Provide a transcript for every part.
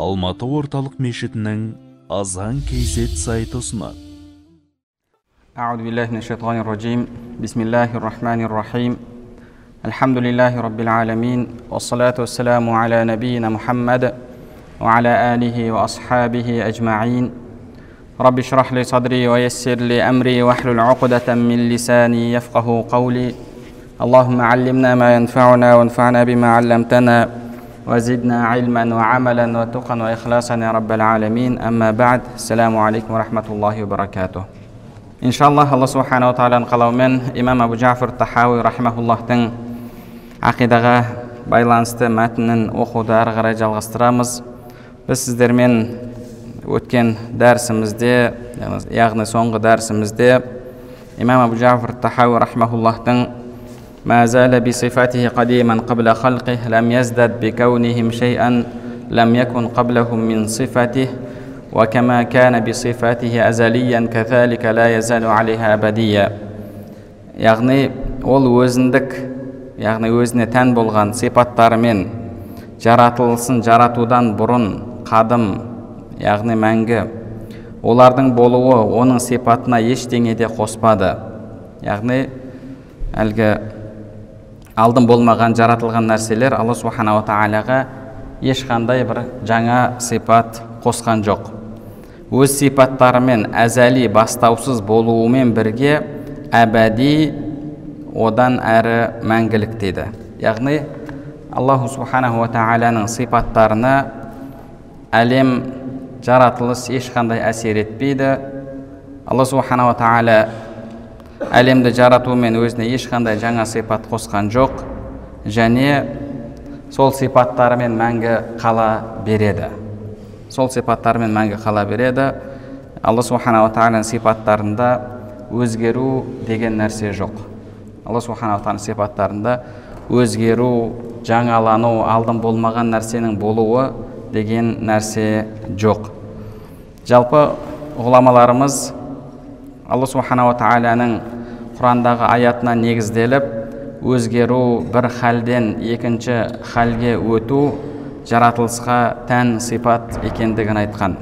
Алматы орталық мешітінің Азан KZ сайты ұсынады. أعوذ بالله من الشيطان الرجيم بسم الله الرحمن الرحيم الحمد لله رب العالمين والصلاة والسلام على نبينا محمد وعلى آله وأصحابه أجمعين رب اشرح لي صدري ويسر لي أمري واحلل عقدة من لساني يفقه قولي اللهم علمنا ما ينفعنا وانفعنا بما علمتنا وزدنا علما وعملا وتقا وإخلاصا يا رب العالمين أما بعد السلام عليكم ورحمة الله وبركاته Иншаллах, Алла Субхану ва Тағаланың қалауымен имам Абу Джафар Тахауи рахимахуллахтың ақидаға байланысты мәтінін оқуды ары қарай жалғастырамыз. Біз сіздермен өткен дәрісімізде, яғни соңғы дәрісімізде имам Абу Джафар Тахауи рахимахуллахтың «Ма зала би сифатихи қадиман қабла халқих, лам яздад би каунихим шей'ан, лам якун қаблахум мин сифатих, وكما كان بصفاته أزليا كذلك لا يزال عليها أبديا». Яғни ол өзіндік, яғни өзіне тән болған сипаттарымен жаратылысын жаратудан бұрын қадым, яғни мәңгі, олардың болуы оның сипатына ештеңе де қоспады. Яғни әлгі алдын болмаған жаратылған нәрселер Алла Субхана ва Тағалаға ешқандай бір жаңа сипат қосқан жоқ. Өз сипаттарымен әзәли бастаусыз болуымен бірге әбәди одан әрі мәңгілік дейді. Яғни Аллаху Субханаху ва Тағаланың сипаттарына әлем жаратылыс ешқандай әсер етпейді. Алла Субханаху ва Тағала әлемді жаратумен өзіне ешқандай жаңа сипат қосқан жоқ, және сол сипаттарымен мәңгі қала береді. Сол сипаттарымен мәңгі қала береді. Алла Субхана ва Тағаланың сипаттарында өзгеру деген нәрсе жоқ. Алла Субхана ва Тағаланың сипаттарында өзгеру, жаңалану, алдын болмаған нәрсенің болуы деген нәрсе жоқ. Жалпы ғұламаларымыз Алла Субхана ва Тағаланың Құрандағы аятына негізделіп, өзгеру, бір халден екінші халге өту жаратылысқа тән сипат екендігін айтқан.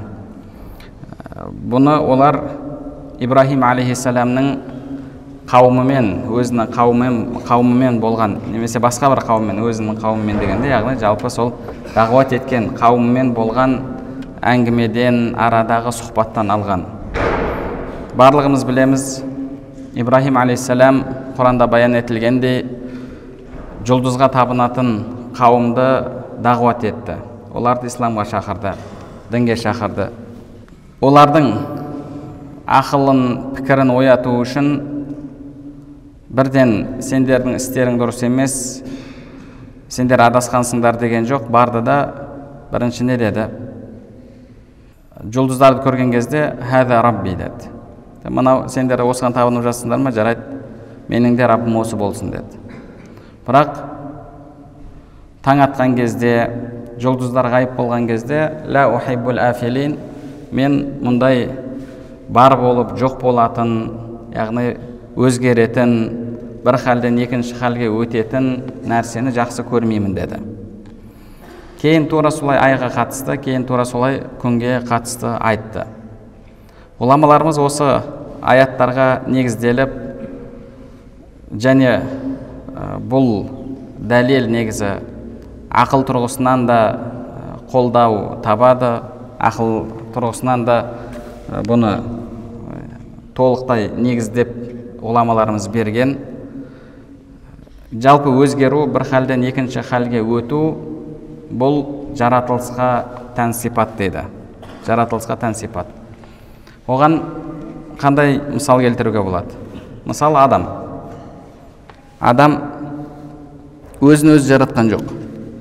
Бұны олар Ибрахим алейхиссаламның қауымымен, өзінің қауымымен болған, немесе басқа бір қауыммен, өзінің қауымымен дегенде, яғни жалпы сол дағуат еткен қауымымен болған әңгімеден, арадағы сұхбаттан алған. Барлығымыз білеміз, Ибрахим алейхиссалам Құранда баян етілгендей жұлдызға табынатын қауымды дағуат етті. Оларды исламға шақырды, дінге шақырды. Олардың ақылын, пікірін ояту үшін бірден сендердің істерің дұрыс емес, сендер адасқансыңдар деген жоқ. Барды да бірінші не деді? Жұлдыздарды көрген кезде «Хәза Рабби» деді. Мынау сендер осыған табынып жатсыңдар ма? Жарайды, менің де Раббым осы болсын деді. Бірақ таң атқан кезде, жұлдыздар ғайып болған кезде, «Ла ухиббул афилин», мен мұндай бар болып жоқ болатын, яғни өзгеретін, бір халден екінші халге өтетін нәрсені жақсы көрмеймін деді. Кейін тура солай айға қатысты, кейін тура солай күнге қатысты айтты. Ғұламаларымыз осы аяттарға негізделіп, және бұл дәлел негізі ақыл тұрғысынан да қолдау табады, ақыл тұрғысынан да бұны толықтай негіздеп ғұламаларымыз берген. Жалпы өзгеру, бір халден екінші халге өту, бұл жаратылысқа тән сипат дейді. Жаратылысқа тән сипат. Оған қандай мысал келтіруге болады? Мысалы Адам өзін өзі жаратқан жоқ.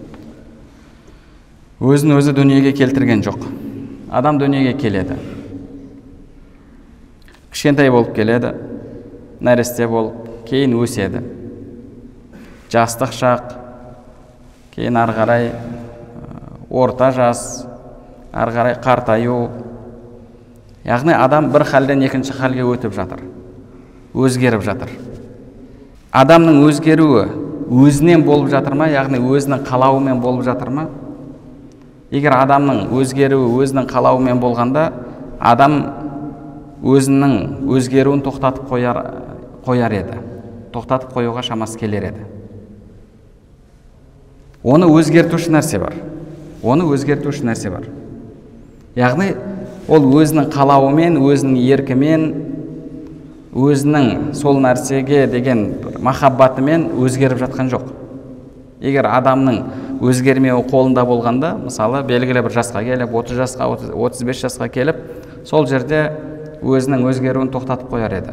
Өзін өзі дүниеге келтірген жоқ. Адам дүниеге келеді. Кішкентай болып келеді, нәресте болып, кейін өседі. Жастық шақ, кейін ары қарай орта жас, ары қарай қартаю. Яғни адам бір халден екінші халге өтіп жатыр, өзгеріп жатыр. Адамның өзгеруі өзінен болып жатыр ма, яғни өзінің қалауымен болып жатыр ма? Егер адамның өзгеруі өзінің қалауымен болғанда, адам өзінің өзгеруін тоқтатып қояр еді. Тоқтатып қоюға шамасы келер еді. Оны өзгертуші нәрсе бар. Яғни, ол өзінің қалауымен, өзінің еркімен, өзінің сол нәрсеге деген махаббатымен өзгеріп жатқан жоқ. Егер адамның өзгермеуі қолында болғанда, мысалы, белгілі бір жасқа келіп, 30 жасқа, 35 жасқа келіп, сол жерде өзінің өзгеруін тоқтатып қояр еді.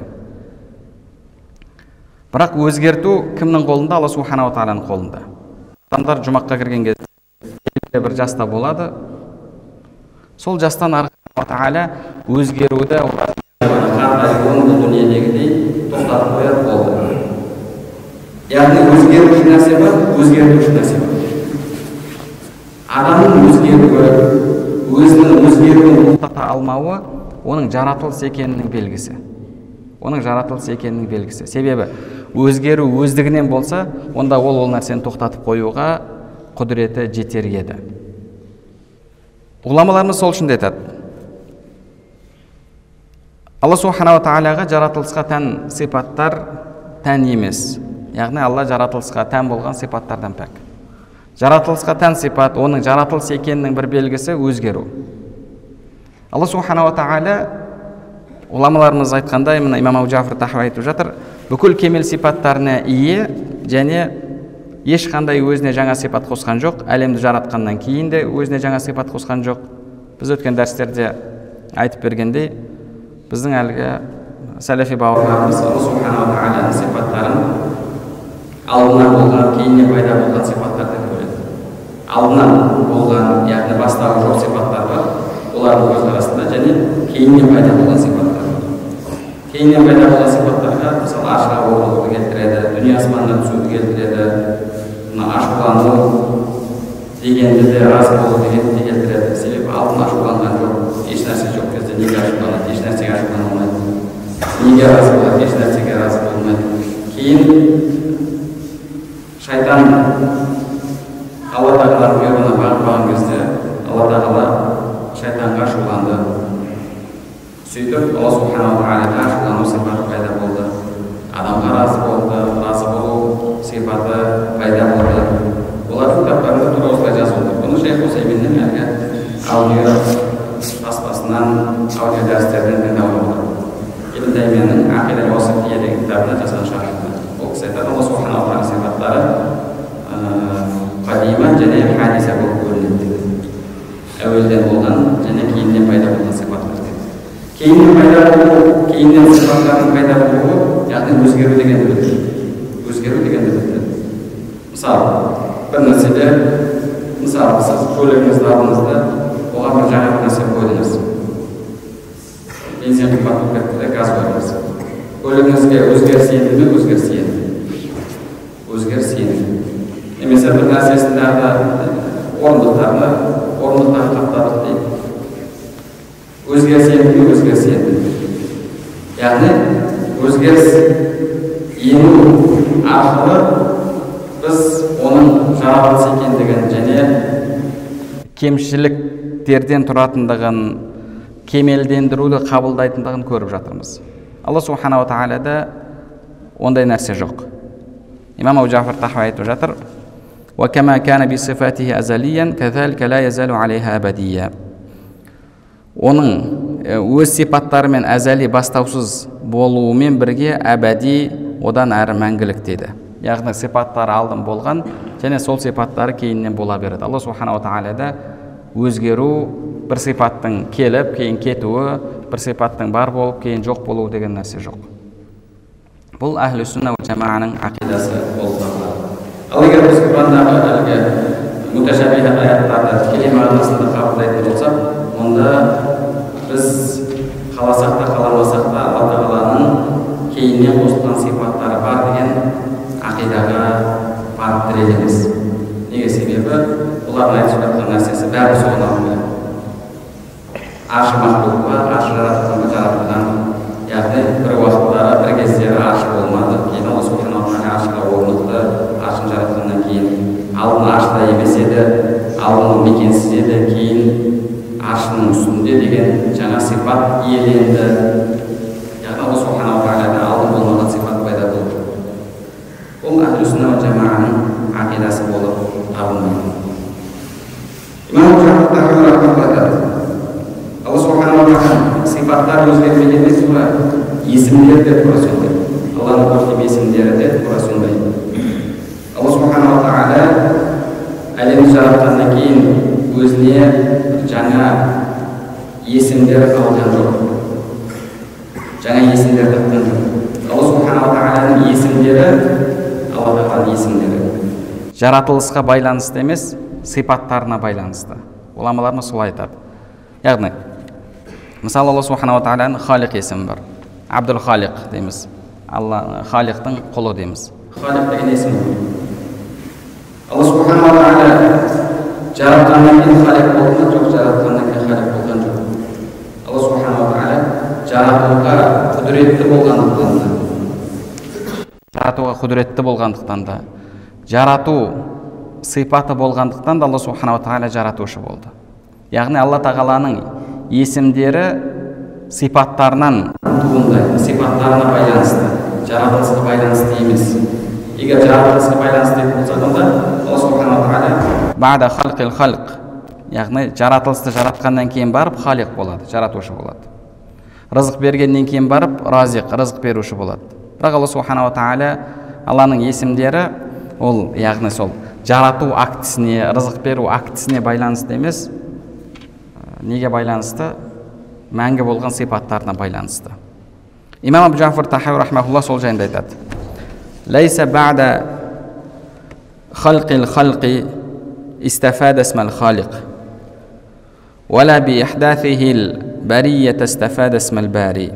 Бірақ өзгерту кімнің қолында? Алла субханала тағаланың қолында. Адамдар жұмаққа кірген кезде белгілі бір жаста болады. Сол жастан ары Тағала өзгеруді бұл дүниедегідей тоқтатып қояр болды. Яғни өзгеруші нәрсе бар, өзгертуші нәрсе бар. Адамның өзгеруі, өзінің өзгеруін тоқтата алмауы оның жаратылыс екенінің белгісі. Себебі өзгеру өздігінен болса, онда ол нәрсені тоқтатып қоюға құдіреті жетер еді. Ғұламаларымыз сол үшін айтады. Алла субханала тағалаға жаратылысқа тән сипаттар тән емес. Яғни Алла жаратылысқа тән болған сипаттардан пәк. Жаратылысқа тән сипат, оның жаратылыс екенінің бір белгісі өзгеру. Алла субханала тағала ғұламаларымыз айтқандай, мына имам Абу Джафар Тахауи айтып жатыр, бүкіл кемел сипаттарына ие және ешқандай өзіне жаңа сипат қосқан жоқ, әлемді жаратқаннан кейін де өзіне жаңа сипат қосқан жоқ. Біз өткен дәрістерде айтып бергендей, біздің әлгі сәләфи бауырларымыз Алла субханала тағаланың сипаттарын алдынан болған, кейіннен пайда болған сипаттар деп бөледі. Алдынан болған, яғни бастауы жоқ сипаттар бар, олардың көзқарасында, және кейіннен пайда болған сипаттар. Кейіннен пайда болған сипаттарға, мысалы, ашқа оралуды келтіреді, дүние аспаннан түсуді келтіреді, ашулану дегенді де раз болу дегенді де келтіреді. Себебі алдын ашуланған жоқ, еш нәрсе жоқ кезде неге ашуланады, еш нәрсеге ашулана алмайды. Неге раз болады, еш нәрсеге раз болмайды. Кейін шайтан Алла тағаланың бұйрығына бағынбаған кезде Алла тағала шайтанға ашуланды. Сөйтіп Алла субханала тағалаға ашулану сипаты пайда болды. Адамға разы болды, разы болу сипаты пайда болды. Олардың кітаптарында тура осылай жазылды. Бұны Шейх Усайминнің әлгі аудио таспасынан, аудио дәрістерден тыңдап отырдым. Ибн Таймияның Ақида уасития деген кітабына жазған шархында. Ол кісі айтады, Алла субханала тағала сипаттары қадима және хадиса болып бөлінеді. Әуелден болған және кейіннен пайда болған сипаттар дейді. Кейіннен сипаттардың пайда болуы, яғни өзгеру дегенді білдіреді. Мысалы, бір нәрседе, мысалы, сіз көлігіңізді алдыңызда, оған бір жаңа нәрсе қойдыңыз. Бензин қымбат болып кетті де, газ қойдыңыз. Көлігіңізге өзгеріс енді ме? Өзгеріс енді. Немесе бір нәрсесінде орындықтарды қаптадық дейді. Өзгеріс енді. Яғни, өзгеріс ену арқылы біз оның жаратылыс екендігін және кемшіліктерден тұратындығын, кемелдендіруді қабылдайтындығын көріп жатырмыз. Алла субханала тағалада ондай нәрсе жоқ. Имам Абу Джафар Тахауи айтып жатыр: وَكَمَا كَانَ بِصِفَاتِهِ أَزَلِيًّا كَذَلِكَ لَا يَزَالُ عَلَيْهَا أَبَدِيًّا. Оның өз сипаттарымен әзәли бастаусыз болуымен бірге әбәди, одан әрі мәңгілік дейді. Яғни сипаттары алдын болған және сол сипаттары кейіннен бола береді. Алла субханала тағалада өзгеру, бір сипаттың келіп, кейін кетуі, бір сипаттың бар болып, кейін жоқ болуы деген нәрсе жоқ. Бұл әхлі сүнна уа жамааның ақидасы болып табылады. Ал егер біз Құрандағы әлгі муташабихат аяттарды тікелей мағынасында қабылдайтын болсақ, онда біз қаласақ та қаламасақ та Алла тағаланың кейіннен қосылған сипаттары бар деген ақидаға барып тірелеміз. Неге? Себебі бұлардың айтып жатқан нәрсесі бәрі соған алып келеді. Аршы мақлуқ бар, аршы жаратылған. Яғни бір уақыттары, бір кездері аршы болмады. Кейін Алла субханала тағала аршыға орнықты, аршын жаратқаннан кейін алдын аршыда емес еді, алдын мекенсіз кезде де кейін аршының үстінде деген жаңа сипат иеленді. Яғни Алла субханала тағаладан алдын болмаған сипат пайда болды. Бұл әхлі-сүнна уа жамағаның ақидасы болып табылмайды. Имам Жафар тағала айтады, Алла субханала тағала сипаттар өзгермегенде тура есімдері де тура сондай. Алланың көркем есімдері де тура сондай. Алла субханала тағала әлемді жаратқаннан кейін өзіне жаңа есімдер алған жоқ. Жаңа есімдер тапқан жоқ. Алла субханала тағаланың есімдері Алла тағаланың есімдері. Жаратылысқа байланысты емес, сипаттарына байланысты. Ғұламаларымыз солай айтады. Яғни, мысалы Алла субханала тағаланың Халиқ есімі бар. Абдул Халиқ дейміз. Алла Халиқтың құлы дейміз. Халиқ деген есім. Алла субханала тағала жаратқаннан кейін Халиқ болған жоқ, жаратқаннан кейін Халиқ болған жоқ. Алла субханала тағала жаратуға құдіретті болғандықтан да, жарату сипаты болғандықтан да Алла субханала тағала жаратушы болды. Яғни Алла тағаланың есімдері сипаттарынан туындайды, сипаттарына байланысты, жаратылысқа байланысты емес. Егер жаратылысқа байланысты болса да, Алла субханала тағала баъда халқил халқ, яғни жаратылысты жаратқаннан кейін барып халиқ болады, жаратушы болады. Рызық бергеннен кейін барып разиқ, рызық беруші болады. Бірақ Алла субханала тағала Алланың есімдері ол яғни сол жарату актісіне, рызық беру актісіне байланысты емес, неге байланысты? Мәңгі болған сипаттарына байланысты. Имам Абу Джафар Тахауи рахмахуллах сол жайында айтады. Лайса ба'да халқил халқи истафада исмал халиқ, вала би ихдаthihil бария истафада исмал бари.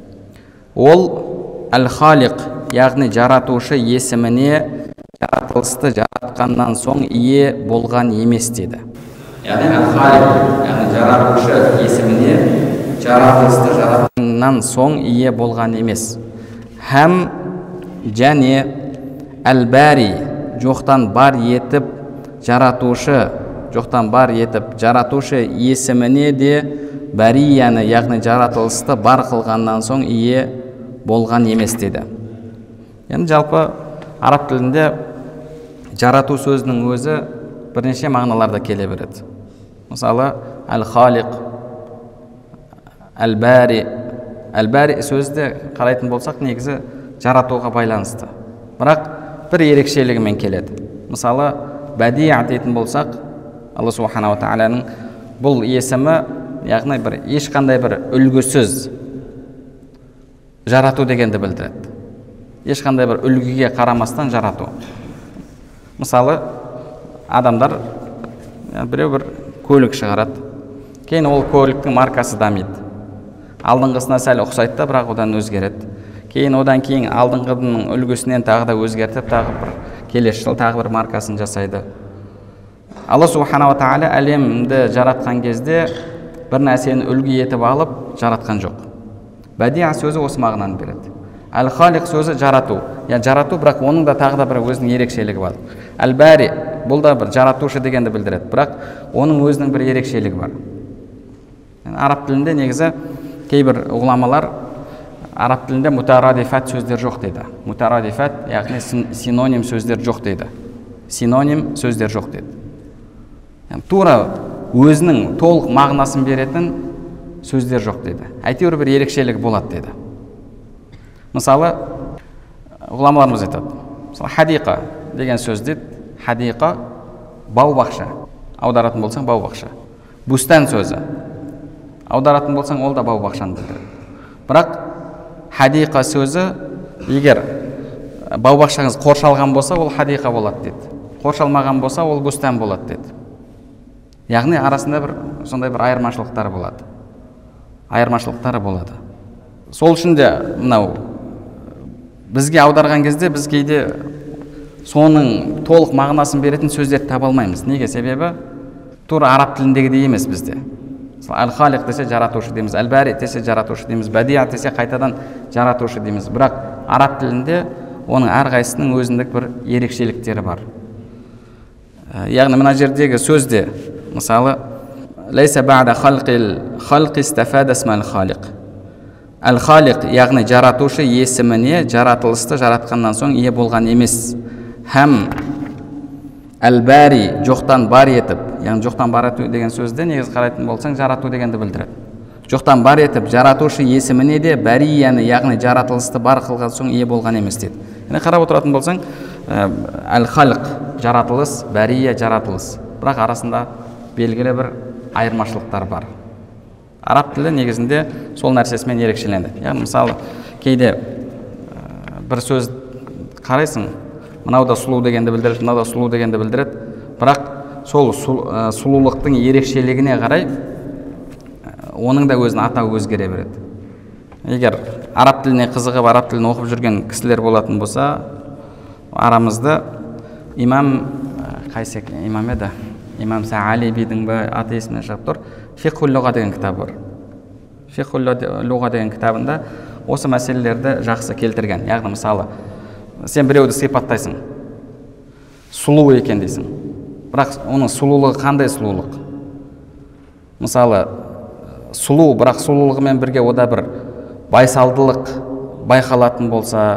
Ол ал-халиқ, яғни жаратушы есіміне жаратылысты жаратқаннан соң ие болған емес деді. Яғни ал-халиқ, яғни жаратушы есіміне жаратылысты жаратқаннан соң ие болған емес. Һәм және әл-бәри, жоқтан бар етіп жаратушы, жаратушы есіміне де бәрияны, яғни жаратылысты бар қылғаннан соң ие болған емес деді. Яғни жалпы араб тілінде жарату сөзінің өзі бірнеше мағыналарда келе береді. Мысалы, әл-халиқ, әл-бәри сөзді қарайтын болсақ, негізі жаратуға байланысты. Бірақ бір ерекшелігімен келеді. Мысалы, бәдия дейтін болсақ, Алла субханала тағаланың бұл есімі, яғни ешқандай бір үлгісіз жарату дегенді білдіреді. Ешқандай бір үлгіге қарамастан жарату. Мысалы, адамдар біреу бір көлік шығарады. Кейін ол көліктің маркасы дамиды. Алдыңғысына сәл ұқсайды да, бірақ одан өзгереді. Одан кейін алдыңғының үлгісінен тағы да өзгертіп, тағы бір келесі жыл тағы бір маркасын жасайды. Алла субханала тағала әлемді жаратқан кезде бір нәрсені үлгі етіп алып жаратқан жоқ. Бәдия сөзі осы мағынаны береді. Әл-халиқ сөзі жарату. Жарату, бірақ оның да тағы да бір өзінің ерекшелігі бар. Әл-бәри, бұл да бір жаратушы дегенді білдіреді, бірақ оның өзінің бір ерекшелігі бар. Араб тілінде негізі кейбір ғұламалар араб тілінде мутарадифат сөздер жоқ дейді. Мутарадифат, яғни синоним сөздер жоқ дейді. Синоним сөздер жоқ дейді. Тура өзінің толық мағынасын беретін сөздер жоқ дейді. Әйтеуір бір ерекшелігі болады дейді. Мысалы, ғұламаларымыз айтады. Мысалы, хадиқа деген сөз дейді. Хадиқа бау-бақша. Аударатын болсаң бау-бақша. Бустан сөзі. Аударатын болсаң ол да бау-бақшаны білдіреді. Бірақ хадиқа сөзі, егер бау-бақшаңыз қоршалған болса, ол хадиқа болады дейді. Қоршалмаған болса, ол бустан болады дейді. Яғни арасында сондай бір айырмашылықтары болады. Сол үшін де мынау бізге аударған кезде біз кейде соның толық мағынасын беретін сөздерді таба алмаймыз. Неге? Себебі тура араб тіліндегідей емес бізде. Әл-халиқ десе жаратушы дейміз, әл-бәри десе жаратушы дейміз, бәдия десе қайтадан жаратушы дейміз. Бірақ араб тілінде оның әрқайсысының өзіндік бір ерекшеліктері бар. Яғни мына жердегі сөзде, мысалы, лейса ба'да халқи истафада исмал халиқ. Әл-халиқ, яғни жаратушы есіміне жаратылысты жаратқаннан соң ие болған емес. Һәм әл-бәри, жоқтан бар етіп, яғни жоқтан бар ету деген сөзде негіз қарайтын болсаң жарату дегенді білдіреді. Жоқтан бар етіп, жаратушы есіміне де бәрияны, яғни жаратылысты бар қылған соң ие болған емес дейді. Яғни қарап отыратын болсаң, әл-халиқ жаратылыс, бәрия жаратылыс. Бірақ арасында белгілі бір айырмашылықтар бар. Араб тілі негізінде сол нәрсесімен ерекшеленді. Яғни мысалы, кейде бір сөз қарайсың, мынау да сұлу дегенді білдіреді, мынау да сұлу дегенді білдіреді. Бірақ сол сұлулықтың ерекшелігіне қарай оның да өзінің атауы өзгере береді. Егер араб тіліне қызығып, араб тілін оқып жүрген кісілер болатын болса, арамызда имам еді? Имам Саалибидің аты есімнен шығып тұр. Фиқхул-луға деген кітап бар. Фиқхул-луға деген кітабында осы мәселелерді жақсы келтірген. Яғни мысалы, сен біреуді сипаттайсың, сұлу екен дейсің. Бірақ оның сұлулығы қандай сұлулық? Мысалы, сұлу, бірақ сұлулығымен бірге ода бір байсалдылық байқалатын болса,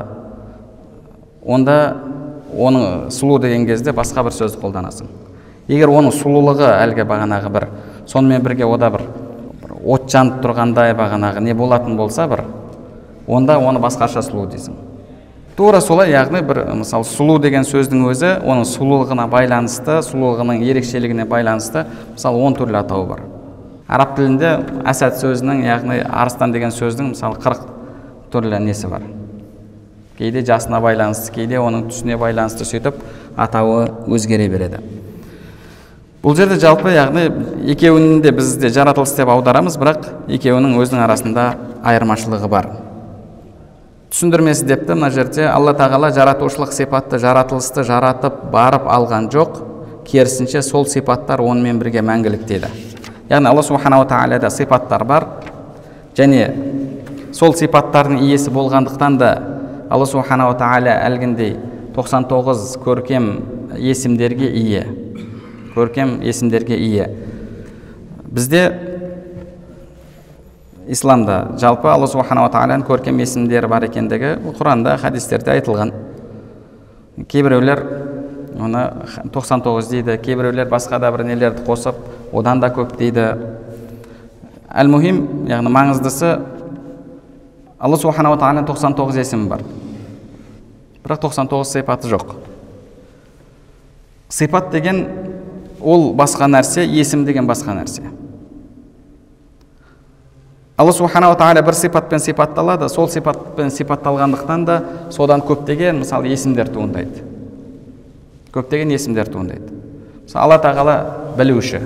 онда оның сұлу деген кезде басқа бір сөзді қолданасың. Егер оның сұлулығы әлгі бағанағы бір, сонымен бірге ода бір от жанып тұрғандай бағанағы не болатын болса бір, онда оны басқаша сұлу дейсің. Тура солай, яғни бір, мысалы, сұлу деген сөздің өзі, оның сұлулығына байланысты, сұлулығының ерекшелігіне байланысты, мысалы, 10 түрлі атауы бар. Араб тілінде әсәд сөзінің, яғни арыстан деген сөздің, мысалы, 40 түрлі несі бар. Кейде жасына байланысты, кейде оның түсіне байланысты сөйтіп атауы өзгере береді. Бұл жерде жалпы, яғни екеуінің де бізде жаратылыс деп аударамыз, бірақ екеуінің өзінің арасында айырмашылығы бар. Түсіндірмесі депті, мына жерде Алла тағала жаратушылық сипатты, жаратылысты жаратып барып алған жоқ, керісінше сол сипаттар онымен бірге мәңгілік деді. Яғни Алла субханала тағалада сипаттар бар, және сол сипаттардың иесі болғандықтан да Алла субханала тағала әлгіндей 99 көркем есімдерге ие. Көркем есімдерге ие. Бізде исламда жалпы Алла субханала тағаланың көркем есімдері бар екендігі Құранда, хадистерде айтылған. Кейбіреулер оны 99 дейді, кейбіреулер басқа да бір нелерді қосып, одан да көп дейді. Әл-мухим, яғни маңыздысы, Алла субханала тағаланың 99 есімі бар. Бірақ 99 сипаты жоқ. Сипат деген ол басқа нәрсе, есім деген басқа нәрсе. Алла субханала тағала бір сипатпен сипатталады, сол сипатпен сипатталғандықтан да содан көптеген, мысалы, есімдер туындайды. Көптеген есімдер туындайды. Мысалы, Алла тағала білуші.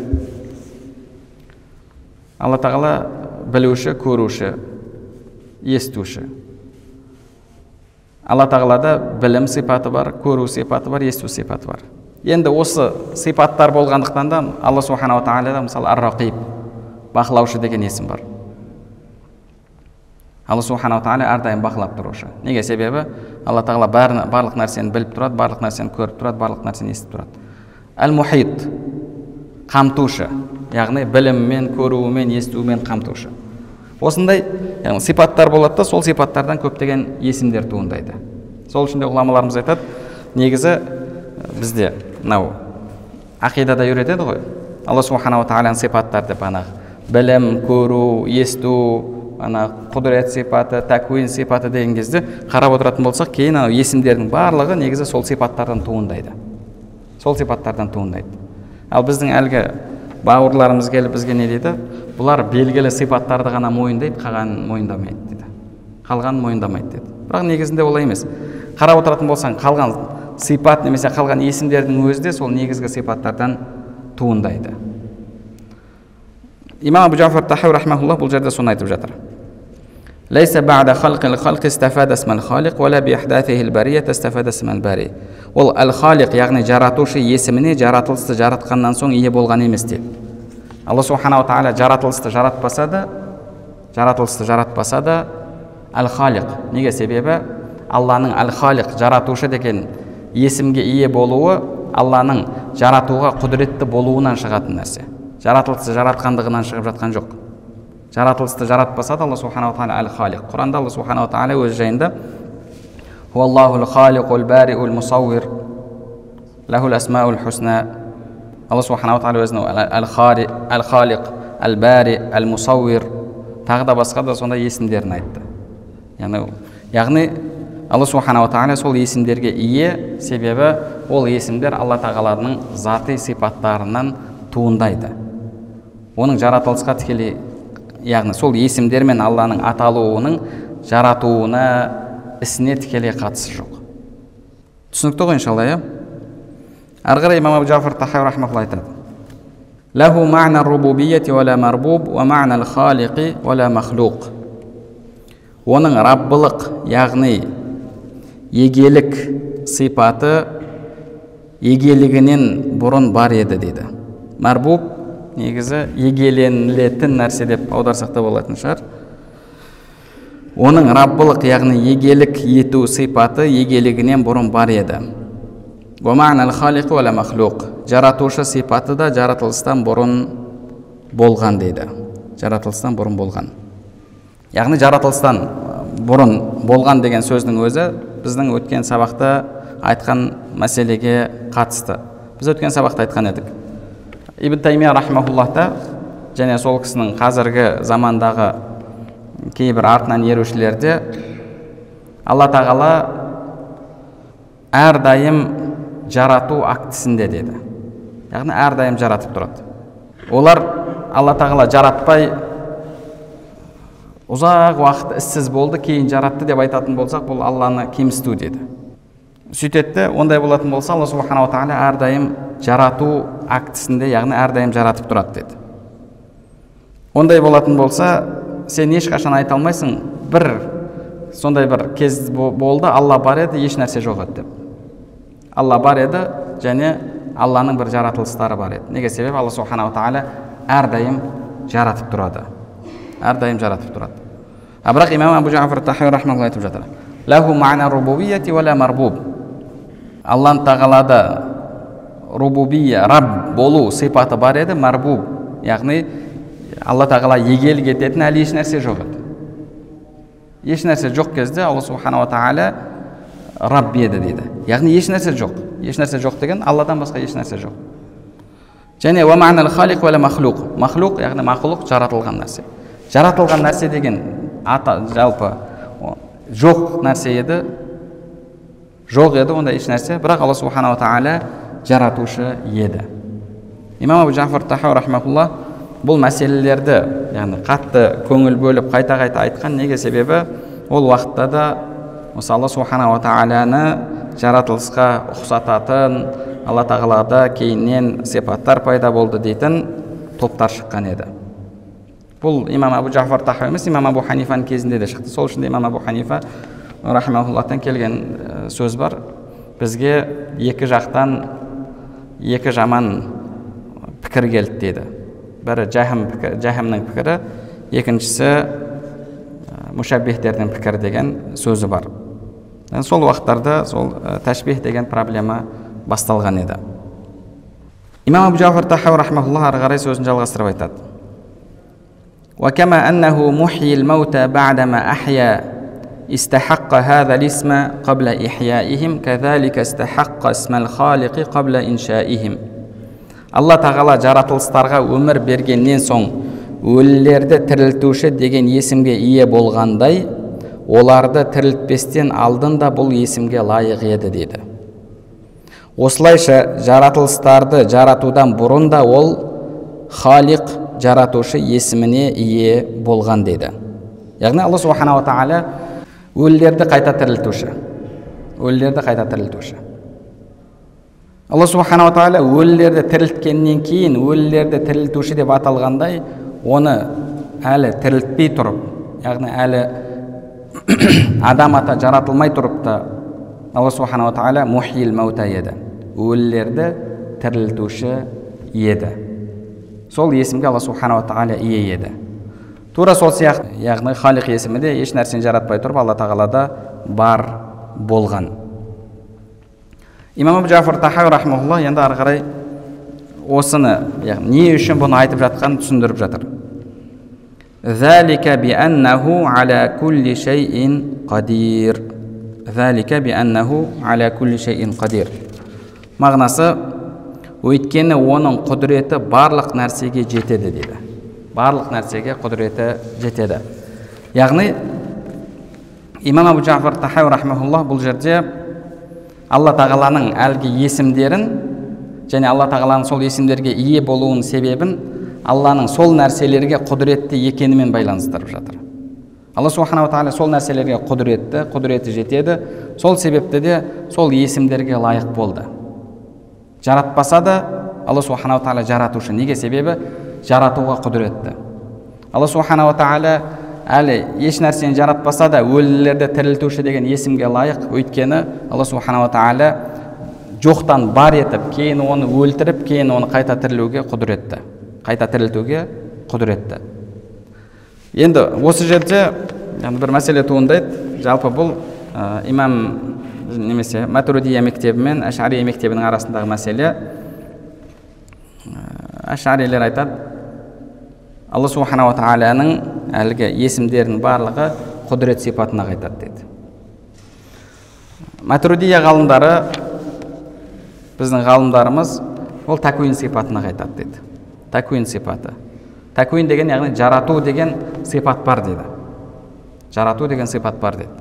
Алла тағала білуші, көруші, естуші. Алла тағалада білім сипаты бар, көру сипаты бар, есту сипаты бар. Енді осы сипаттар болғандықтан да Алла субханала тағалада, мысалы, ар-рақиб, бақылаушы деген есім бар. Алла субханала тағала әрдайым бақылап тұрушы. Неге? Себебі Алла тағала барлық нәрсені біліп тұрады, барлық нәрсені көріп тұрады, барлық нәрсені естіп тұрады. Әл-мухит, қамтушы, яғни біліммен, көруімен, естуімен қамтушы. Осындай сипаттар болады да, сол сипаттардан көптеген есімдер туындайды. Сол үшін де ғұламаларымыз айтады, негізі бізде мынау ақидада үйретеді ғой. Алла субханала тағаланың сипаттары деп білім, көру, есту, құдірет сипаты, тәкуин сипаты деген кезде қарап отыратын болсақ, кейін есімдердің барлығы негізі сол сипаттардан туындайды. Сол сипаттардан туындайды. Ал біздің әлгі бауырларымыз келіп бізге не дейді? Бұлар белгілі сипаттарды ғана мойындайды, қалғанын мойындамайды дейді. Қалғанын мойындамайды дейді. Бірақ негізінде олай емес. Қарап отыратын болсаң, қалған сипат немесе қалған есімдердің өзі де сол негізгі сипаттардан туындайды. Имам Абу Джафар Тахауи рахмахуллах бұл жерде соны айтып жатыр. Лейса ба'да халқил халқи истафада исмал халиқ ва ла би ихдатихил бария истафада исмал бари. Ол ал-халиқ, яғни жаратушы есіміне жаратылысты жаратқаннан соң ие болған емес дейді. Алла субханала тағала жаратылысты жаратпаса да ал-халиқ. Неге? Себебі Алланың ал-халиқ, жаратушы деген есімге ие болуы Алланың жаратуға құдіретті болуынан шығатын нәрсе. жаратылысты жаратқандығынан шығып жатқан жоқ. Жаратылысты жаратпаса да Алла субханала тағала әл-Халиқ. Құранда Алла субханала тағала өз жайында Хуаллахул халиқул бариул мусауир лахул асмаул хусна. Алла субханала тағала өзінің әл-Халиқ, әл-бари, әл-мусауир тағы да басқа да сондай есімдерін айтты. Яғни Алла субханала тағала сол есімдерге ие, себебі ол есімдер Алла тағаланың заты сипаттарынан туындайды. Оның жаратылысқа тікелей, яғни сол есімдер мен Алланың аталуының жаратуына, ісіне тікелей қатысы жоқ. Түсінікті ғой иншалла, Ары қарай имам Абу Джафар Тахауи рахматуллахи айтады. Лаху ма'на рубубияти ва ла марбуб ва ма'на ал-халиқи ва ла махлуқ. Оның раббылық, яғни егелік сипаты егелігінен бұрын бар еді дейді. Марбуб негізі егеленілетін нәрсе деп аударсақ та болатын шығар. Оның раббылық, яғни егелік ету сипаты егелігінен бұрын бар еді. Ва ма'на ал-халиқи ва ла махлуқ. Жаратушы сипаты да жаратылыстан бұрын болған дейді. Жаратылыстан бұрын болған. Яғни жаратылыстан бұрын болған деген сөздің өзі біздің өткен сабақта айтқан мәселеге қатысты. Біз өткен сабақта айтқан едік. Ибн Таймия рахимахуллахта және сол кісінің қазіргі замандағы кейбір артынан ерушілерде Алла тағала әрдайым жарату актісінде деді. Яғни әрдайым жаратып тұрады. Олар Алла тағала жаратпай ұзақ уақыт іссіз болды, кейін жаратты деп айтатын болсақ, бұл Алланы кемсіту деді. Сөйтетті, ондай болатын болса, Алла субханала тағала әрдайым жарату актісінде, яғни әрдайым жаратып тұрады деді. Ондай болатын болса, сен ешқашан айта алмайсың, сондай бір кез болды, Алла бар еді, еш нәрсе жоқ еді деп. Алла бар еді, және Алланың бір жаратылыстары бар еді. Неге себеп? Алла субханала тағала әрдайым жаратып тұрады. Әрдайым жаратып тұрады. Бірақ имам Абу Джафар Тахауи рахматуллахи айтып жатыр. Лаху ма'на рубубияти ва ла марбуб. Алла тағалада рубубия, раб болу сипаты бар еді, марбуб, яғни Алла тағала егелік ететін әлі еш нәрсе жоқ еді. Еш нәрсе жоқ кезде Алла субханала тағала раб еді дейді. Яғни еш нәрсе жоқ. Еш нәрсе жоқ деген Алладан басқа еш нәрсе жоқ. Және ва ма'на ал-халиқ ва ла махлуқ. Махлуқ, яғни махлуқ жаратылған нәрсе. Жаратылған нәрсе деген жалпы жоқ нәрсе еді, жоқ еді онда еш нәрсе, бірақ Алла субханала тағала жаратушы еді. Имам Абу Джафар Тахауи рахматуллах бұл мәселелерді, яғни қатты көңіл бөліп қайта-қайта айтқан. Неге себебі ол уақытта да осы Алла субханала тағаланы жаратылысқа ұқсататын, Алла тағалада кейіннен сипаттар пайда болды дейтін топтар шыққан еді. Бұл имам Абу Джафар Тахауи емес, имам Абу Ханифаның кезінде де шықты. Сол үшін имам Абу Ханифа рахимахуллахтан келген сөз бар. Бізге екі жақтан екі жаман пікір келді дейді. Бірі Жахмның пікірі, екіншісі мушаббихтердің пікірі деген сөзі бар. Сол уақыттарда сол тәшбих деген проблема басталған еді. Имам Абу Джафар Тахауи рахимахуллах ары қарай сөзін жалғастырып айтады. وكما أنه محيي الموتى بعدما أحيا استحق هذا الاسم قبل إحيائهم كذلك استحق اسم الخالق قبل إنشائهم. Алла тағала жаратылыстарға өмір бергеннен соң өлілерді тірілтуші деген есімге ие болғандай, оларды тірілтпестен алдын да бұл есімге лайық еді деді. Осылайша жаратылыстарды жаратудан бұрын да ол Халиқ, жаратушы есіміне ие болған деді. Яғни Алла субханала тағала өлілерді қайта тірілтуші. Өлілерді қайта тірілтуші. Алла субханала тағала өлілерді тірілткеннен кейін өлілерді тірілтуші деп аталғандай, оны әлі тірілтпей тұрып, яғни әлі адам ата жаратылмай тұрып та Алла субханала тағала мухил маута еді. Өлілерді тірілтуші еді. Сол есімге Алла субханала тағала ие еді. Тура сол сияқты, яғни Халиқ есімі де еш нәрсені жаратпай тұрып Алла тағалада бар болған. Имам Абу Джафар Тахауи рахимахуллах енді ары қарай осыны, яғни не үшін бұны айтып жатқанын түсіндіріп жатыр. Залика бианнаху аля кулли шайин қадир. Залика бианнаху аля кулли шайин қадир. Мағынасы, өйткені оның құдіреті барлық нәрсеге жетеді дейді. Барлық нәрсеге құдіреті жетеді. Яғни имам Абу Джафар Тахауи рахмахуллах бұл жерде Алла тағаланың әлгі есімдерін және Алла тағаланың сол есімдерге ие болуының себебін Алланың сол нәрселерге құдіретті екенімен байланыстырып жатыр. Алла субханала тағала сол нәрселерге құдіреті жетеді. Сол себепті де сол есімдерге лайық болды. Жаратпаса да Алла субханала тағала жаратушы. Неге? Себебі жаратуға құдіретті. Алла субханала тағала әлі еш нәрсені жаратпаса да өлілерді тірілтуші деген есімге лайық. Өйткені Алла субханала тағала жоқтан бар етіп, кейін оны өлтіріп, кейін оны қайта тірілуге құдіретті. Қайта тірілтуге құдіретті. Енді осы жерде бір мәселе туындайды. Жалпы бұл имам немесе Матуридия мектебі мен Аш'ария мектебінің арасындағы мәселе. Аш'арилер айтады, Алла субханала тағаланың әлгі есімдерінің барлығы құдірет сипатына қайтады дейді. Матуридия ғалымдары, біздің ғалымдарымыз, ол тәкуин сипатына қайтады дейді. Тәкуин сипаты. Тәкуин деген, яғни жарату деген сипат бар дейді. Жарату деген сипат бар дейді.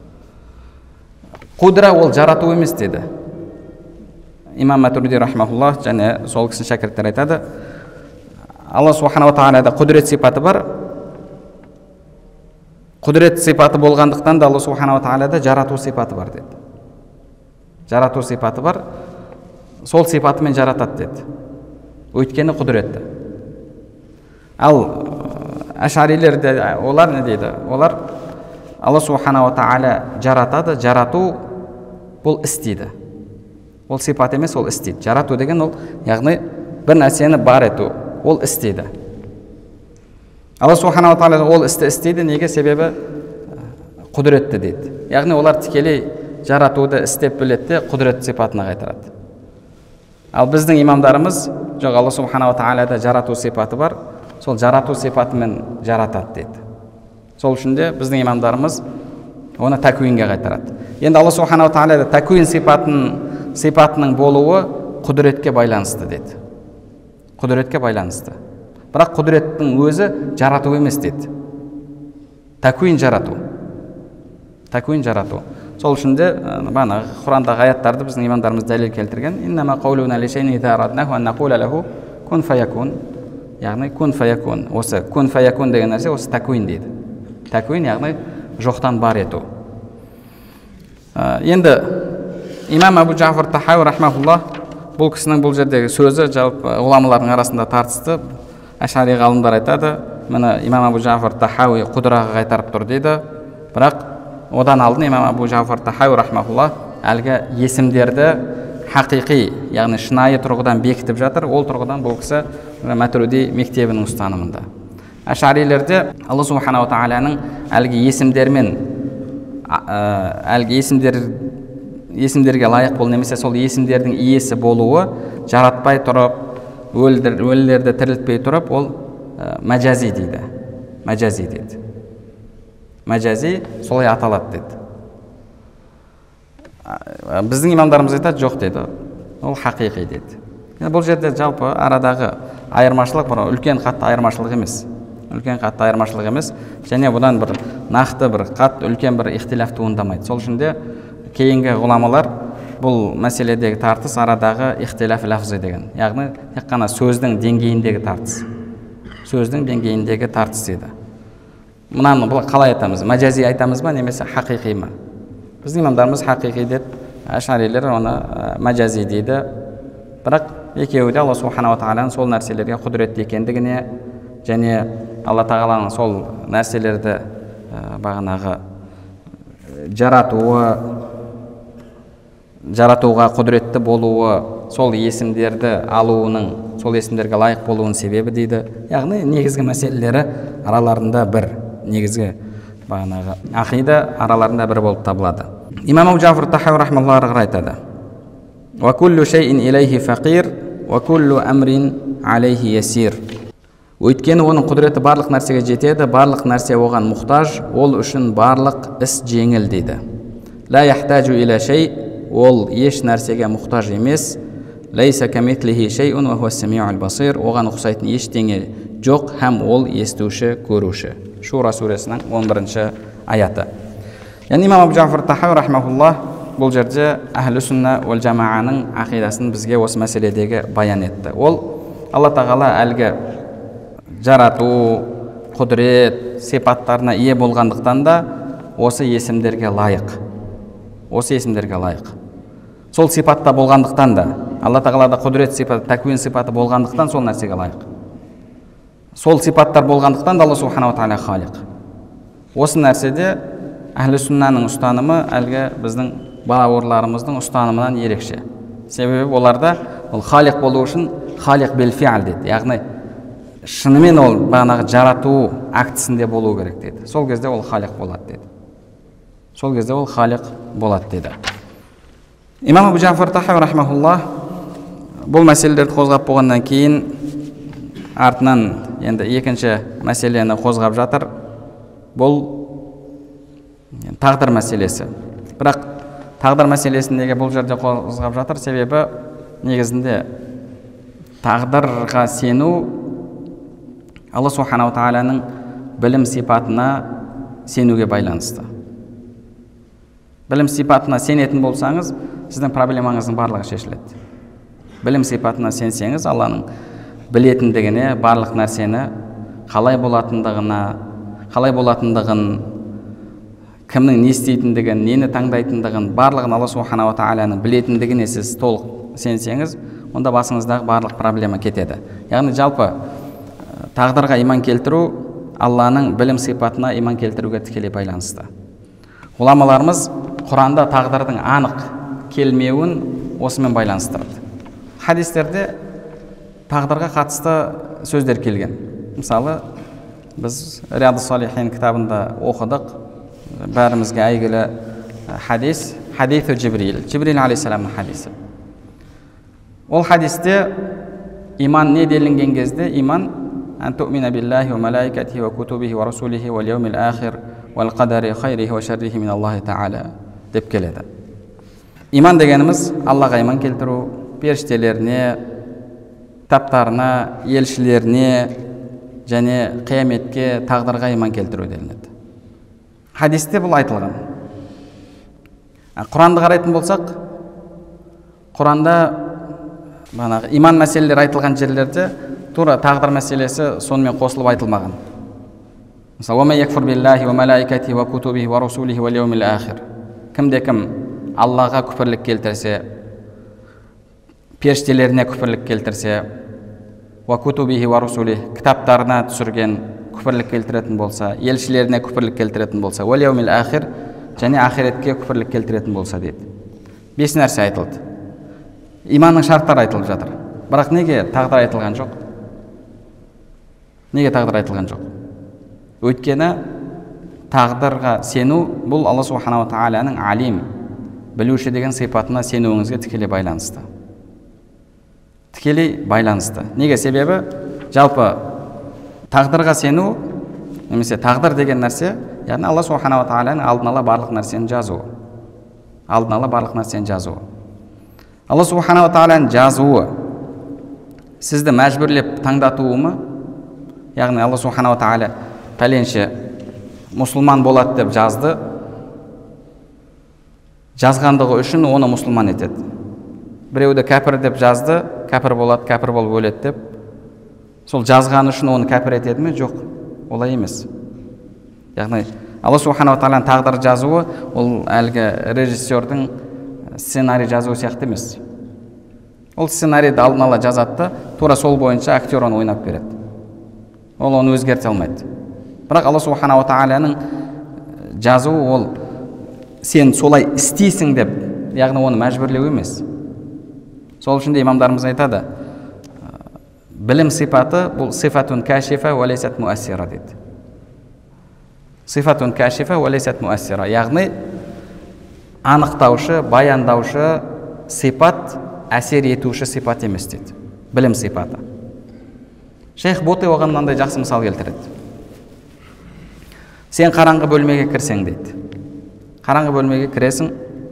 Құдіра ол жарату емес дейді. Имам Матуриди рахмахуллах және сол кісінің шәкірттері айтады, Алла субханала тағалада құдірет сипаты бар. Құдірет сипаты болғандықтан да Алла субханала тағалада жарату сипаты бар дейді. Жарату сипаты бар. Сол сипатымен жаратады деді. Өйткені құдіретті. Ал Аш'арилерде олар не дейді? Олар Алла субханала тағала жаратады, жарату бұл іс дейді. Ол сипат емес, ол іс дейді. Жарату деген ол, яғни бір нәрсені бар ету, ол іс дейді. Алла субханала тағала ол істі істейді. Неге? Себебі құдіретті дейді. Яғни олар тікелей жаратуды істеп біледі, құдірет сипатына қайтарады. Ал біздің имамдарымыз, жоқ, Алла субханала тағалада жарату сипаты бар, сол жарату сипатымен жаратады дейді. Сол үшін де біздің имамдарымыз оны тәкуинге қайтарады. Енді Алла субханала тағалада тәкуин сипатының болуы құдіретке байланысты дейді. Құдіретке байланысты. Бірақ құдіреттің өзі жарату емес дейді. Тәкуин жарату. Тәкуин жарату. Сол үшін де Құрандағы аяттарды біздің имамдарымыз дәлел келтірген. Иннама қаулуна лишайин иза араднаху ан нақула лаху кун фаякун. Яғни кун фаякун. Осы кун фаякун деген нәрсе осы тәкуин дейді. Тәкуин яғни жоқтан бар ету. Енді имам Абу Джафар Тахауи рахмахуллах бұл кісінің бұл жердегі сөзі жалпы ғұламалардың арасында тартысты. Аш'ари ғалымдар айтады, міне имам Абу Джафар Тахауи құдыраға қайтарып тұр дейді. Бірақ одан алдын имам Абу Джафар Тахауи рахмахуллах әлгі есімдерді хақиқи, яғни шынайы тұрғыдан бекітіп жатыр. Ол тұрғыдан бұл кісі Матуриди мектебінің ұстанымында. Аш'арилерде Алла субханала тағаланың әлгі есімдермен әлгі есімдерге лайық бол, немесе сол есімдердің иесі болуы жаратпай тұрып, өлілерді тірілтпей тұрып, ол мәжази дейді. Мәжази дейді. Мәжази солай аталады дейді. Біздің имамдарымыз айтады, жоқ дейді. Ол хақиқи дейді. Бұл жерде жалпы арадағы айырмашылық бір үлкен қатты айырмашылық емес. Үлкен қатты айырмашылық емес. Және бұдан бір нақты бір қатты үлкен бір ихтилаф туындамайды. Сол үшін де кейінгі ғұламалар бұл мәселедегі тартыс арадағы ихтилаф лафзи деген. Яғни тек қана сөздің деңгейіндегі тартыс. Сөздің деңгейіндегі тартыс еді. Мұнаны бұл қалай айтамыз? Мәжази айтамыз ба, немесе хақиқи ма? Біздің имамдарымыз хақиқи деді, Аш'арилер оны мәжази дейді. Бірақ екеуі де Алла субханала тағаланың сол нәрселерге құдіретті екендігіне және Алла тағаланың сол нәрселерді бағанағы жаратуға құдіретті болуы, сол есімдерді алуының, сол есімдерге лайық болуының себебі дейді. Яғни негізгі мәселелері араларында бір, негізгі бағанағы ақида араларында бір болып табылады. Имам Абу Джафар Тахауи рахмаллаху айтады: "Ва куллу шайин илайхи фақир, ва куллу амрин алейхи ясир. Өйткені оның құдіреті барлық нәрсеге жетеді, барлық нәрсе оған мұқтаж, ол үшін барлық іс жеңіл дейді. Ла яхтажу иля шей, ол еш нәрсеге мұқтаж емес. Лейса камитлихи шейун ва хуа самиул басир, оған ұқсайтын ештеңе жоқ, һәм ол естуші, көруші. Шура сүресінің 11-ші аяты. Яғни имам Абу Джафар ат-Тахави рахмахуллах бұл жерде әхлі сүнна уәл жамааның ақидасын бізге осы мәселедегі баян етті. Ол Алла тағала әлгі жарату, құдірет, сипаттарына ие болғандықтан да осы есімдерге лайық. Осы есімдерге лайық. Сол сипатта болғандықтан да, Алла тағалада құдірет сипаты, тәквин сипаты болғандықтан сол нәрсеге лайық. Сол сипаттар болғандықтан да Алла субханала тағала халиқ. Осы нәрседе әхлі сүннаның ұстанымы әлгі біздің бауырларымыздың ұстанымынан ерекше. Себебі оларда ол халиқ болу үшін халиқ бел фиал дейді. Яғни шынымен ол бағанағы жарату актісінде болу керек деді. Сол кезде ол халиқ болады деді. Сол кезде ол халиқ болады деді. Имам Абу Джафар ат-Тахави рахмахуллах бұл мәселелерді қозғап болғаннан кейін артынан енді екінші мәселені қозғап жатыр. Бұл тағдыр мәселесі. Бірақ тағдыр мәселесін неге бұл жерде қозғап жатыр? Себебі негізінде тағдырға сену Алла субханала тағаланың білім сипатына сенуге байланысты. Білім сипатына сенетін болсаңыз, сіздің проблемаңыздың барлығы шешіледі. Білім сипатына сенсеңіз, Алланың білетіндігіне, барлық нәрсені қалай болатындығын, кімнің не істейтіндігін, нені таңдайтындығын, барлығын Алла субханала тағаланың білетіндігіне сіз толық сенсеңіз, онда басыңыздағы барлық проблема кетеді. Яғни жалпы тағдырға иман келтіру Алланың білім сипатына иман келтіруге тікелей байланысты. Ғұламаларымыз Құранда тағдырдың анық келмеуін осымен байланыстырады. Хадистерде тағдырға қатысты сөздер келген. Мысалы, біз Риядус-Салихин кітабында оқыдық, бәрімізге әйгілі хадис, хадису Жибрил алейхиссаламның хадисі. Ол хадисте иман не делінген кезде, иман أن تؤمن بالله وملائكته وكتبه ورسوله واليوم الآخر والقدر خيره وشره من الله تعالى деп келеді. Иман дегеніміз Аллаға иман келтіру, періштелеріне, кітаптарына, елшілеріне және қияметке, тағдырға иман келтіру делінеді. Хадисте бұл айтылған. Құранды қарайтын болсақ, Құранда иман мәселелері айтылған жерлерде тура тағдыр мәселесі сонымен қосылып айтылмаған. Мысалы, «Уа ман якфур биллахи ва малаикатихи ва кутубихи ва расулихи вал яумил ахир». Кімде-кім Аллаға күпірлік келтірсе, періштелеріне күпірлік келтірсе, «Ва кутубихи ва расулихи», кітаптарына түсірген күпірлік келтіретін болса, елшілеріне күпірлік келтіретін болса, «Вал яумил ахир», және ақиретке күпірлік келтіретін болса дейді. 5 нәрсе айтылды. Иманның шарттары айтылып жатыр. Бірақ неге тағдыр айтылған жоқ? Неге тағдыр айтылған жоқ? Өйткені тағдырға сену бұл Алла субханала тағаланың алим, білуші деген сипатына сенуіңізге тікелей байланысты. Тікелей байланысты. Неге? Себебі жалпы тағдырға сену, немесе тағдыр деген нәрсе, яғни Алла субханала тағаланың алдын ала барлық нәрсені жазуы. Алдын ала барлық нәрсені жазуы. Алла субханала тағаланың жазуы сізді мәжбүрлеп таңдатуы ма? Яғни Алла субханала тағала пәленше мұсылман болады деп жазды. Жазғандығы үшін оны мұсылман етеді. Біреуді кәпір деп жазды, кәпір болады, кәпір болып өледі деп. Сол жазған үшін оны кәпір етеді ме? Жоқ, олай емес. Яғни Алла субханала тағаланың тағдыр жазуы ол әлгі режиссердің сценарий жазуы сияқты емес. Ол сценарийді алдын ала жазады, тура сол бойынша актер оны ойнап береді. Ол оны өзгерте алмайды. Бірақ Алла субханала тағаланың жазуы ол сен солай істейсің деп, яғни оны мәжбүрлеу емес. Сол үшін де имамдарымыз айтады, білім сипаты бұл сифатун кашифа ва лейсат муассира дейді. Сифатун кашифа ва лейсат муассира, яғни анықтаушы, баяндаушы сипат, әсер етуші сипат емес дейді. білім сипаты. Шейх Боти оған мынандай жақсы мысал келтіреді. Сен қараңғы бөлмеге кірсең дейді. Қараңғы бөлмеге кіресің,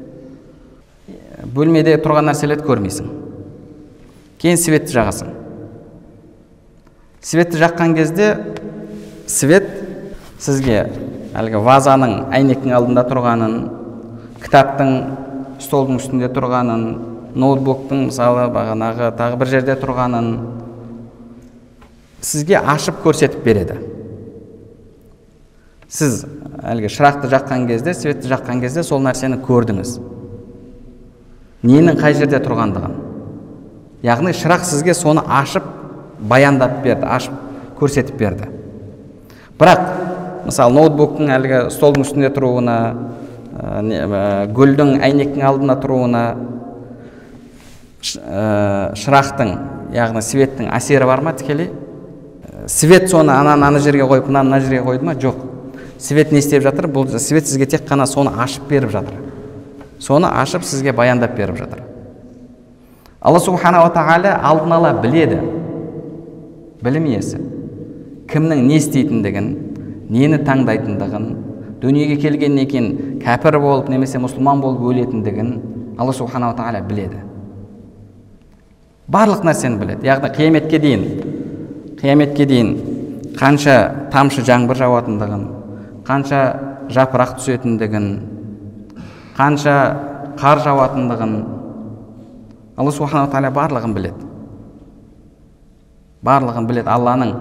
бөлмеде тұрған нәрселерді көрмейсің. Кейін светті жағасың. Светті жаққан кезде свет сізге әлгі вазаның әйнектің алдында тұрғанын, кітаптың столдың үстінде тұрғанын, ноутбуктың мысалы бағанағы тағы бір жерде тұрғанын сізге ашып көрсетіп береді. Сіз әлгі шырақты жаққан кезде, светті жаққан кезде сол нәрсені көрдіңіз. Ненің қай жерде тұрғандығын. Яғни шырақ сізге соны ашып баяндап берді, ашып көрсетіп берді. Бірақ мысалы ноутбуктың әлгі столдың үстінде тұруына, гүлдің әйнектің алдында тұруына шырақтың, яғни светтің әсері бар ма тікелей? Свет соны ана жерге қойып, мына жерге қойды ма? Жоқ. Свет не істеп жатыр? Бұл свет сізге тек қана соны ашып беріп жатыр. Соны ашып сізге баяндап беріп жатыр. Алла субханала тағала алдын ала біледі. Білім иесі. Кімнің не істейтіндігін, нені таңдайтындығын, дүниеге келгеннен кейін кәпір болып немесе мұсылман болып өлетіндігін Алла субханала тағала біледі. Барлық нәрсені біледі. Яғни қияметке дейін қанша тамшы жаңбыр жауатындығын, қанша жапырақ түсетіндігін, қанша қар жауатындығын Алла субханала тағала барлығын біледі. Барлығын біледі. Алланың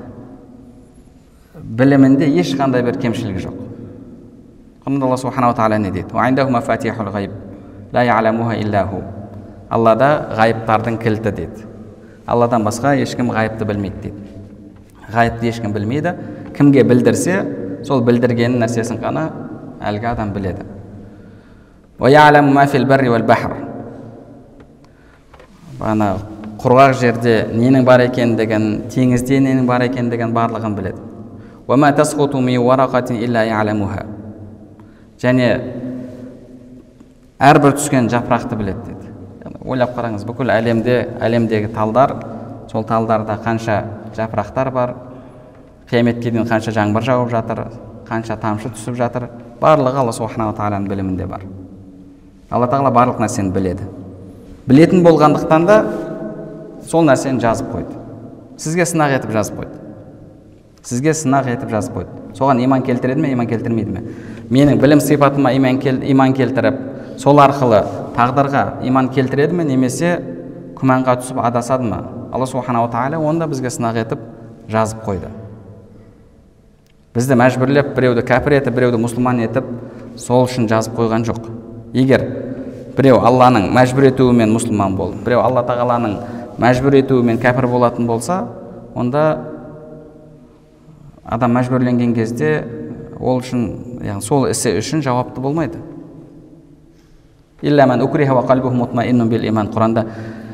білімінде ешқандай бір кемшілігі жоқ. Құнында Алла субханала тағала не дейді? «Уайндаху мафатихул ғайб, ла я'ламуха илля ху». Аллада ғайыптардың кілті дейді. Алладан басқа ешкім ғайыпты білмейді дейді. Ғайыпты ешкім білмейді. Кімге білдірсе, сол білдірген нәрсесін ғана әлгі адам біледі. «Ва я'ламу ма фил барри вал бахр». Бана құрғақ жерде ненің бар екендігін, теңізде ненің бар екендігін барлығын біледі. «Ва ма тасқуту ми варақатин илля я'ламуха». Және әрбір түскен жапырақты біледі дейді. Ойлап қараңыз, бүкіл әлемдегі талдар, сол талдарда қанша жапырақтар бар, қияметке дейін қанша жаңбыр жауып жатыр, қанша тамшы түсіп жатыр, барлығы Алла субханала тағаланың білімінде бар. Алла тағала барлық нәрсені біледі. Білетін болғандықтан да сол нәрсені жазып қойды. Сізге сынақ етіп жазып қойды. Соған иман келтіреді ме, иман келтірмейді ме? Менің білім сипатыма иман келтіріп, сол арқылы тағдырға иман келтіреді ме, немесе күмәнға түсіп адасады ма? Алла субханала тағала онда бізге сынақ етіп жазып қойды. Бізді мәжбүрлеп, біреуді кәпір етіп, біреуді мұсылман етіп, сол үшін жазып қойған жоқ. Егер біреу Алланың мәжбүр етуімен мұсылман болып, біреу Алла тағаланың мәжбүр етуімен кәпір болатын болса, онда адам мәжбүрленген кезде ол үшін, яғни сол ісі үшін жауапты болмайды. Илля ман укриха ва қалбуху мутмаиннун бил иман. Құранда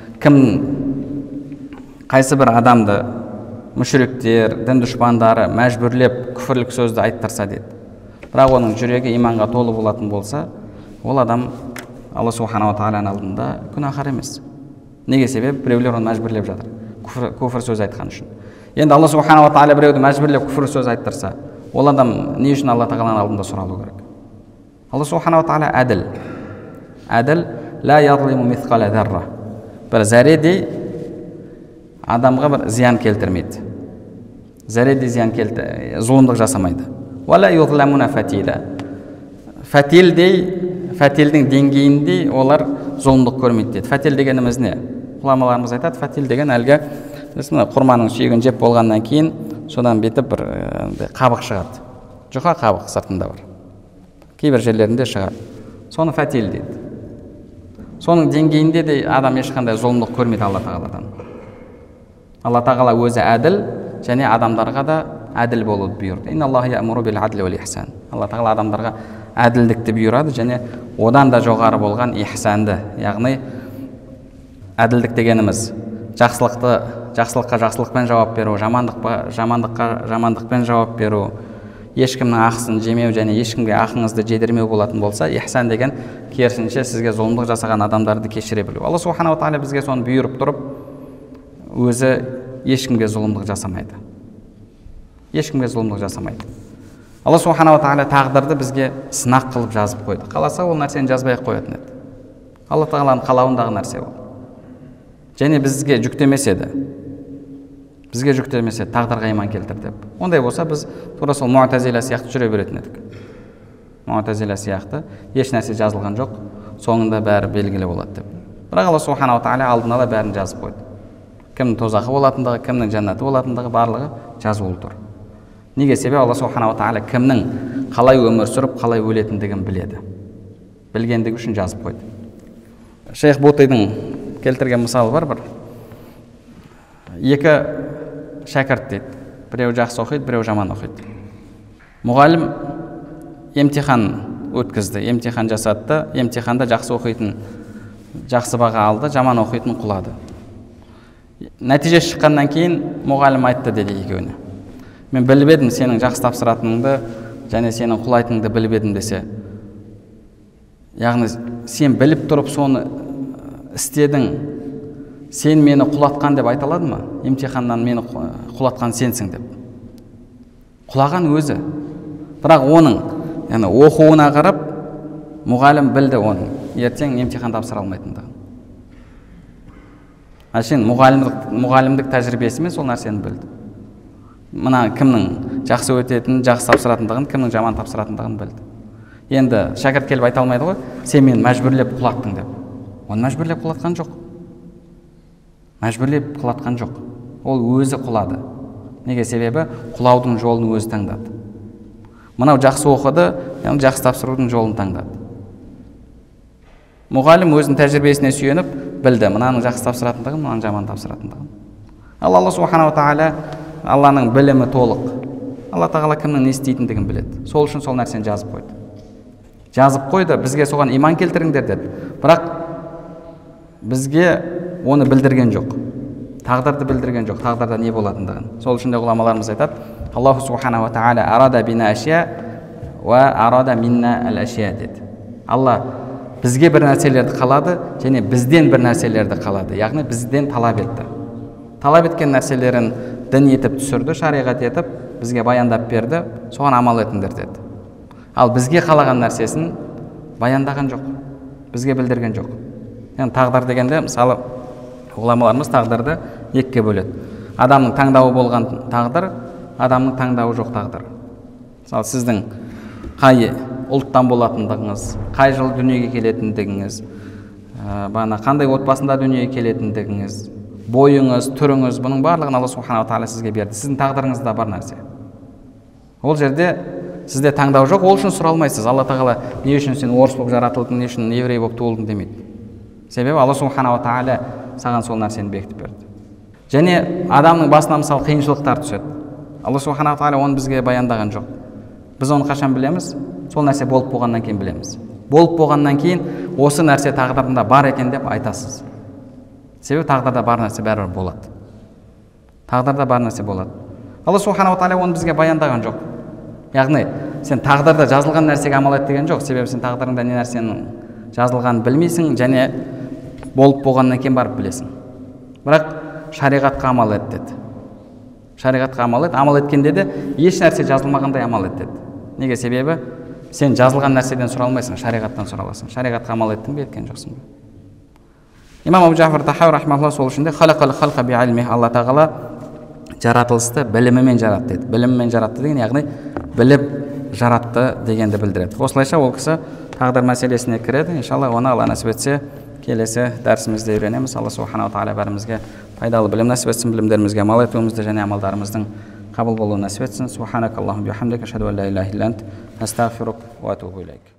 қайсы бір адамды мүшриктер, дін дұшпандары мәжбүрлеп күфірлік сөзді айттырса дейді. Бірақ оның жүрегі иманға толы болатын болса, ол адам Алла субханала тағаланың алдында күнәһар емес. Неге себеп? Біреулер оны мәжбүрлеп жатыр, күфір сөз айтқан үшін. Енді Алла субханала тағала біреуді мәжбүрлеп күфір сөз айттырса, ол адам не үшін Алла тағаланың алдында сұралу керек? Алла субханала тағала әділ. Әділ, ла язлиму мисқала зарра. Бір зәредей адамға бір зиян келтірмейді. Зәредей зиян зұлымдық жасамайды. Ва ла юзламуна фатила. Фәтилдің деңгейінде олар зұлымдық көрмейді дейді. Фәтил дегеніміз не? Ғұламаларымыз айтады, фәтил деген әлгі құрманың сүйегін жеп болғаннан кейін содан бетіп бір қабық шығады. Жұқа қабық сыртында бар. Кейбір жерлерінде шығады. Соны фәтил дейді. Соның деңгейінде де адам ешқандай зұлымдық көрмейді Алла тағаладан. Алла тағала өзі әділ және адамдарға да әділ болуды бұйырды. Инналлаха я'муру бил адли вал ихсан. Алла тағала адамдарға әділдікті бұйырады және одан да жоғары болған ихсанды, яғни әділдік дегеніміз жақсылыққа жақсылықпен жауап беру, жамандыққа жамандықпен жауап беру, ешкімнің ақысын жемеу және ешкімге ақыңызды жедірмеу болатын болса, ихсан деген керісінше сізге зұлымдық жасаған адамдарды кешіре білу. Алла субханала тағала бізге соны бұйырып тұрып, өзі ешкімге зұлымдық жасамайды. Ешкімге зұлымдық жасамайды. Алла субханала тағала тағдырды бізге сынақ қылып жазып қойды. Қаласа ол нәрсені жазбай-ақ қоятын еді. Алла тағаланың қалауындағы нәрсе ол. Және бізге жүктемес еді. Бізге жүктемес еді тағдырға иман келтір деп. Ондай болса біз тура сол Муътазила сияқты жүре беретін едік. Муътазила сияқты еш нәрсе жазылған жоқ, соңында бәрі белгілі болады деп. Бірақ Алла субханала тағала алдын ала бәрін жазып қойды. Кімнің тозақы болатындығы, кімнің жәннаты болатындығы барлығы жазулы тұр. Неге? Себебі Алла субханала тағала кімнің қалай өмір сүріп, қалай өлетіндігін біледі. Білгендігі үшін жазып қойды. Шейх Бутидің келтірген мысалы бар бір. Екі шәкірт дейді. Біреу жақсы оқиды, біреу жаман оқиды. Мұғалім емтихан өткізді, емтихан жасатты, емтиханда жақсы оқитын жақсы баға алды, жаман оқитын құлады. Нәтиже шыққаннан кейін мұғалім айтты деді екеуіне. Мен біліп едім сенің жақсы тапсыратыныңды және сенің құлайтыныңды біліп едім десе. Яғни сен біліп тұрып соны істедің, сен мені құлатқан деп айта алады ма? Емтиханнан мені құлатқан сенсің деп. Құлаған өзі. Бірақ оның оқуына қарап мұғалім білді оның ертең емтихан тапсыра алмайтындығын. Әшейін мұғалімдік тәжірибесімен сол нәрсені білді. Мына кімнің жақсы өтетінін, жақсы тапсыратындығын, кімнің жаман тапсыратындығын білді. Енді шәкірт келіп айта алмайды ғой, сен мені мәжбүрлеп құлаттың деп. Оны мәжбүрлеп құлатқан жоқ. Мәжбүрлеп құлатқан жоқ. Ол өзі құлады. Неге? Себебі құлаудың жолын өзі таңдады. Мынау жақсы оқыды, яғни жақсы тапсырудың жолын таңдады. Мұғалім өзінің тәжірибесіне сүйеніп білді, мынаның жақсы тапсыратындығын, мынаның жаман тапсыратындығын. Алла субханала тағала Алланың білімі толық. Алла тағала кімнің не істейтіндігін біледі. Сол үшін сол нәрсені жазып қойды. Жазып қойды, бізге соған иман келтіріңдер деді. Бірақ бізге оны білдірген жоқ. Тағдырды білдірген жоқ, тағдырда не болатындығын. Сол үшін де ғұламаларымыз айтады, Аллаху субханала тағала арада бина ашия ва арада минна әл ашия деді. Алла бізге бір нәрселерді қалады, және бізден бір нәрселерді қалады. Яғни бізден талап етті. Талап еткен нәрселерін дін етіп түсірді, шариғат етіп, бізге баяндап берді, соған амал етіңдер деді. Ал бізге қалаған нәрсесін баяндаған жоқ, бізге білдірген жоқ. Яғни тағдыр дегенде, мысалы, ғұламаларымыз тағдырды екіге бөледі. Адамның таңдауы болған тағдыр, адамның таңдауы жоқ тағдыр. Мысалы, сіздің қай ұлттан болатындығыңыз, қай жыл дүниеге келетіндігіңіз, қандай отбасында дүниеге келетіндігіңіз, бойыңыз, түріңіз, бұның барлығын Алла субханала тағала сізге берді. Сіздің тағдырыңызда бар нәрсе. Ол жерде сізде таңдау жоқ, ол үшін сұралмайсыз. Алла тағала не үшін сен орыс болып жаратылдың, не үшін еврей болып туылдың демейді. Себебі Алла субханала тағала саған сол нәрсені бекітіп берді. Және адамның басына мысалы қиыншылықтар түседі. Алла субханала тағала оны бізге баяндаған жоқ. Біз оны қашан білеміз? Сол нәрсе болып болғаннан кейін білеміз. Болып болғаннан кейін осы нәрсе тағдырында бар екен деп айтасыз. Себебі тағдырда бар нәрсе бәрібір болады. Тағдырда бар нәрсе болады. Алла субханала тағала оны бізге баяндаған жоқ. Яғни сен тағдырда жазылған нәрсеге амал ет деген жоқ. Себебі сен тағдырыңда не нәрсенің жазылғанын білмейсің, және болып болғаннан кейін барып білесің. Бірақ шариғатқа амал ет деді. Шариғатқа амал ет, амал еткенде де еш нәрсе жазылмағандай амал ет деді. Неге? Себебі сен жазылған нәрседен сұралмайсың, шариғаттан сұраласың. Шариғатқа амал еттің бе, еткен жоқсың ба? Имам Абу Джафар Тахауи рахмаһуллаһ сол үшін де халақал халқа би'илми, Алла тағала жаратылысты білімімен жаратты деді. Білімімен жаратты деген, яғни біліп жаратты дегенді білдіреді. Осылайша ол кісі тағдыр мәселесіне кіреді. Иншалла оны Алла нәсіп етсе келесі дәрісімізде үйренеміз. Алла субханала тағала бәрімізге пайдалы білім нәсіп етсін, білімдерімізге амал етуімізді және амалдарымыздың қабыл болуын нәсіп етсін. Субханакаллахумма бихамдика, ашһаду ан ла илаха илля ант, астағфирук ва атубу илейк.